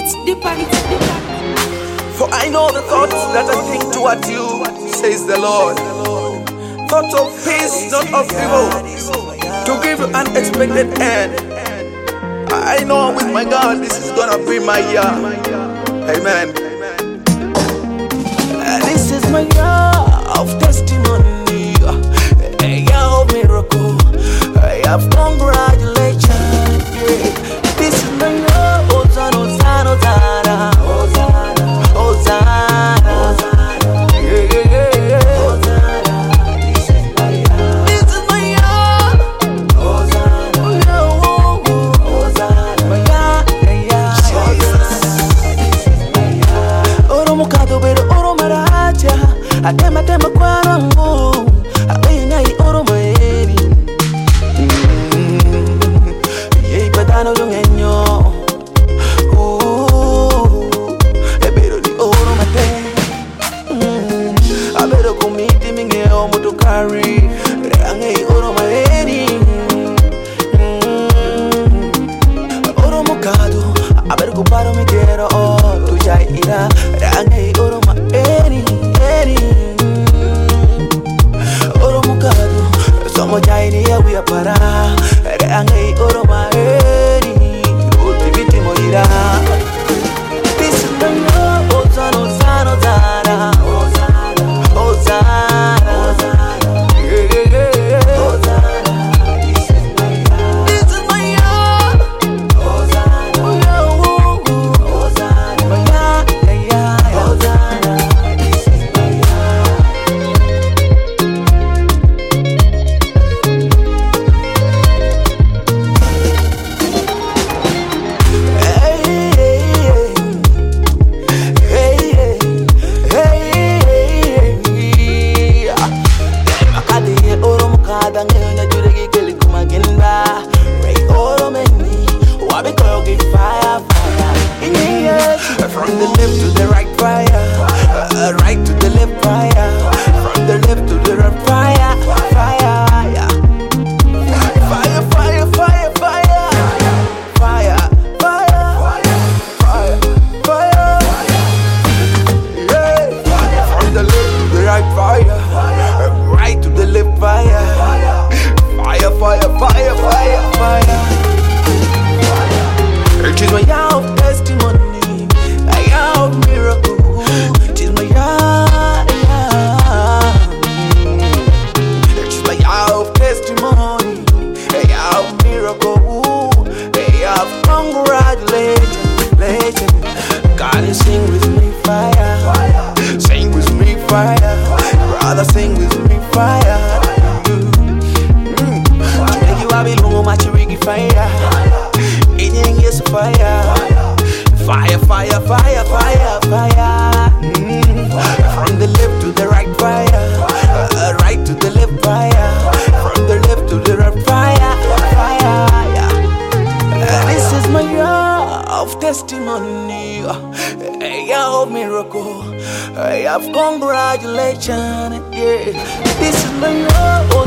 It's different. For I know the thoughts that I think toward you, says the Lord. Thoughts of peace, not of evil, to give you an expected end. I know with my God this is gonna be my year. Amen. This is my year of testimony, a year of miracle, a year of congratulations. Yeah. This is my year, Hosanna, Hosanna, Hosanna, Hosanna, Hosanna, Hosanna. Yeah, yeah, yeah. Hosanna. This is my year. This is my year. Hosanna, Hosanna, my year, yeah, yeah. Oro mukado bero oro maracha, atema tema kwa rangu, aina i oro maeri. Yei padano lungenyo, ebero di oro mate. Abero kumiti minge o motokari, reange i oro maeri. Oro mukado, abero kuparo mi quiero o tu ya ira, reange i oro maeri. Oro mukado, somos ya iría we para, reange i oro maeri. Ultimiti moira. This is the year, Hosanna, Hosanna, Hosanna, Hosanna, Hosanna, yeah, yeah, yeah. Hosanna. This is my year. Hosanna, Hosanna, my year, yeah, yeah. Hosanna. This is my from the left to the right fire, right to the left fire, from the left to the right fire, fire, yeah. Fire, fire, fire, fire, fire, fire, fire, fire, yeah. From the left to the right fire, right to the left fire, fire, fire, fire, fire, fire. It is my year of testimony, a year of miracle. It is my year. It is my year of testimony, a year of miracle, a year of congratulations. God is sing with me fire, sing with me fire, brother sing with me fire. Today you are belong much fire. Eating is fire, fire, fire, fire, fire, fire. From the left to the right fire, right to the left fire, from the left to the right fire, fire. Yeah. This is my year of testimony, a year of miracle, a year of congratulations. Yeah. This is my year.